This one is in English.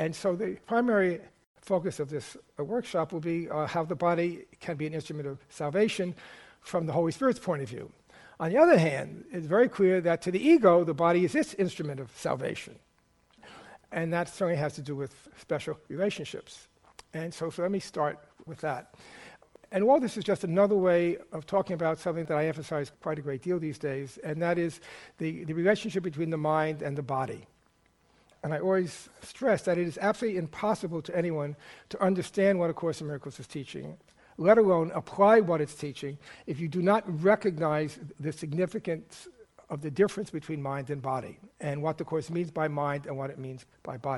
And so the primary focus of this workshop will be how the body can be an instrument of salvation from the Holy Spirit's point of view. On the other hand, it's very clear that to the ego, the body is its instrument of salvation. And that certainly has to do with special relationships. And so let me start with that. And all this is just another way of talking about something that I emphasize quite a great deal these days, and that is the relationship between the mind and the body. And I always stress that it is absolutely impossible to anyone to understand what A Course in Miracles is teaching, let alone apply what it's teaching, if you do not recognize the significance of the difference between mind and body, and what the Course means by mind and what it means by body.